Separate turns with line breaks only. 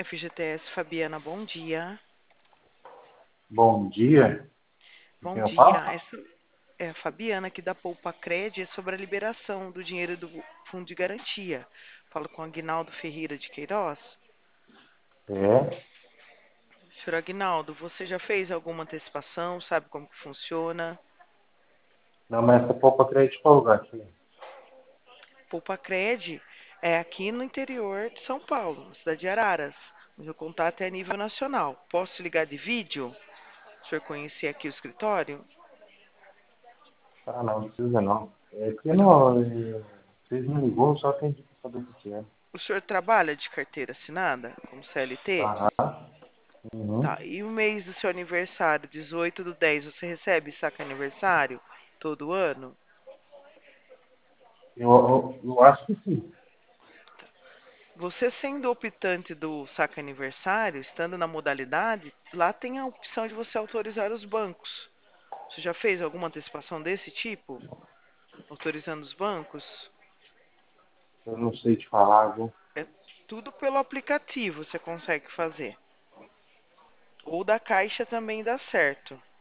FGTS Fabiana, bom dia.
Bom dia. Com
Bom
quem eu
dia.
falo?
Essa é a Fabiana aqui da Poupa Cred, é sobre a liberação do dinheiro do Fundo de Garantia. Falo com o Aguinaldo Ferreira de Queiroz.
É.
Senhor Aguinaldo, você já fez alguma antecipação? Sabe como que funciona?
Não, mas essa poupa crédito qual lugar aqui?
Poupa Cred é aqui no interior de São Paulo, na cidade de Araras. O meu contato é a nível nacional. Posso ligar de vídeo? O senhor conhecer aqui o escritório?
Ah, não precisa não. É porque
Não.
não, vocês me ligou, só atendi pra saber o que é.
O senhor trabalha de carteira assinada, como CLT?
Aham. Uhum.
Tá, e o mês do seu aniversário, 18/10, você recebe saque aniversário todo ano?
Eu acho que sim.
Você sendo optante do saque aniversário, estando na modalidade, lá tem a opção de você autorizar os bancos. Você já fez alguma antecipação desse tipo? Autorizando os bancos?
Eu não sei te falar, viu?
É tudo pelo aplicativo você consegue fazer. Ou da Caixa também dá certo.